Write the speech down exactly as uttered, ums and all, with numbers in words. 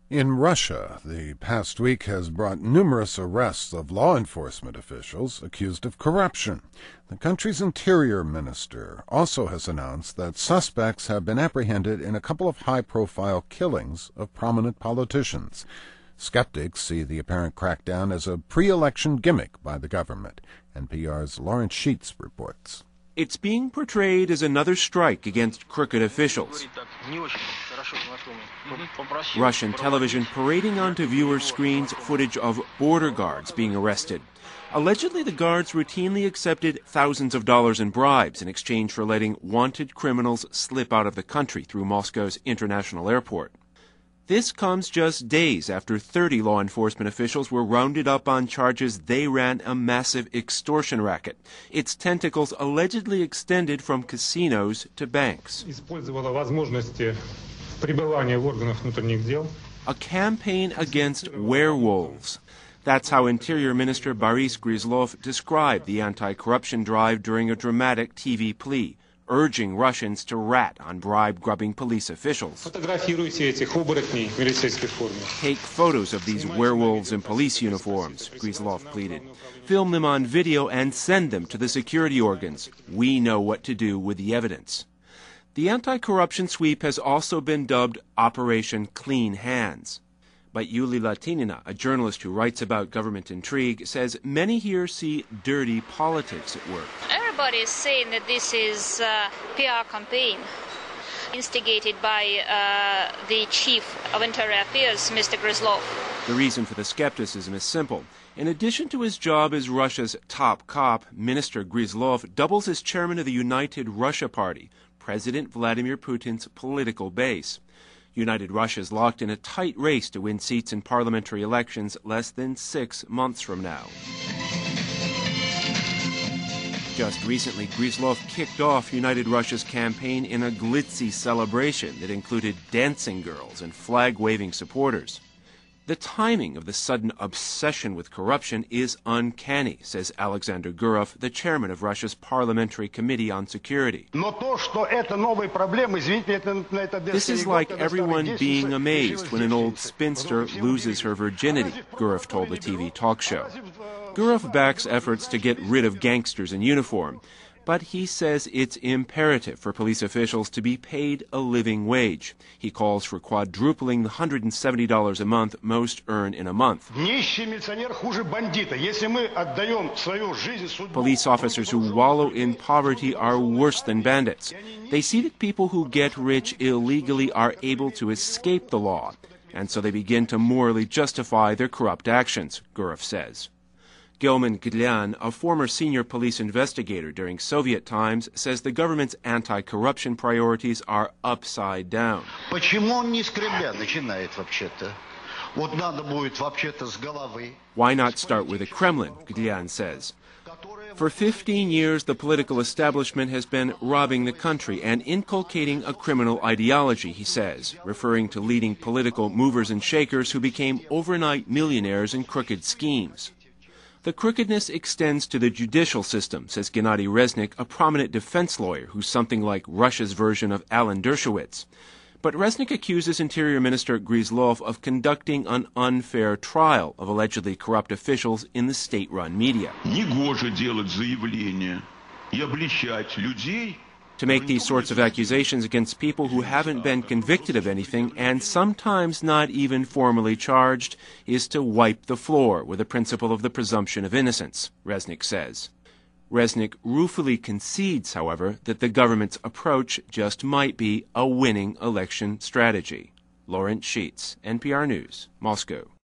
In Russia, the past week has brought numerous arrests of law enforcement officials accused of corruption. The country's interior minister also has announced that suspects have been apprehended in a couple of high-profile killings of prominent politicians. Skeptics see the apparent crackdown as a pre-election gimmick by the government. N P R's Lawrence Sheets reports. It's being portrayed as another strike against crooked officials. Russian television parading onto viewers' screens footage of border guards being arrested. Allegedly, the guards routinely accepted thousands of dollars in bribes in exchange for letting wanted criminals slip out of the country through Moscow's international airport. This comes just days after thirty law enforcement officials were rounded up on charges they ran a massive extortion racket, its tentacles allegedly extended from casinos to banks. A campaign against werewolves. That's how Interior Minister Boris Gryzlov described the anti-corruption drive during a dramatic T V plea, urging Russians to rat on bribe-grubbing police officials. Take photos of these werewolves in police uniforms, Gryzlov pleaded. Film them on video and send them to the security organs. We know what to do with the evidence. The anti-corruption sweep has also been dubbed Operation Clean Hands. But Yulia Latinina, a journalist who writes about government intrigue, says many here see dirty politics at work. Everybody is saying that this is a P R campaign instigated by uh, the chief of Interior Affairs, Mister Gryzlov. The reason for the skepticism is simple. In addition to his job as Russia's top cop, Minister Gryzlov doubles as chairman of the United Russia Party, President Vladimir Putin's political base. United Russia is locked in a tight race to win seats in parliamentary elections less than six months from now. Just recently, Gryzlov kicked off United Russia's campaign in a glitzy celebration that included dancing girls and flag-waving supporters. The timing of the sudden obsession with corruption is uncanny, says Alexander Gurov, the chairman of Russia's Parliamentary Committee on Security. This is like everyone being amazed when an old spinster loses her virginity, Gurov told the T V talk show. Gurov backs efforts to get rid of gangsters in uniform, but he says it's imperative for police officials to be paid a living wage. He calls for quadrupling the one hundred seventy dollars a month most earn in a month. Police officers who wallow in poverty are worse than bandits. They see that people who get rich illegally are able to escape the law, and so they begin to morally justify their corrupt actions, Gurov says. Gilman Gdlian, a former senior police investigator during Soviet times, says the government's anti-corruption priorities are upside down. Why not start with the Kremlin, Gdlian says. For fifteen years, the political establishment has been robbing the country and inculcating a criminal ideology, he says, referring to leading political movers and shakers who became overnight millionaires in crooked schemes. The crookedness extends to the judicial system, says Gennady Reznik, a prominent defense lawyer who's something like Russia's version of Alan Dershowitz. But Reznik accuses Interior Minister Gryzlov of conducting an unfair trial of allegedly corrupt officials in the state-run media. To make these sorts of accusations against people who haven't been convicted of anything and sometimes not even formally charged is to wipe the floor with the principle of the presumption of innocence, Reznik says. Reznik ruefully concedes, however, that the government's approach just might be a winning election strategy. Lawrence Sheets, N P R News, Moscow.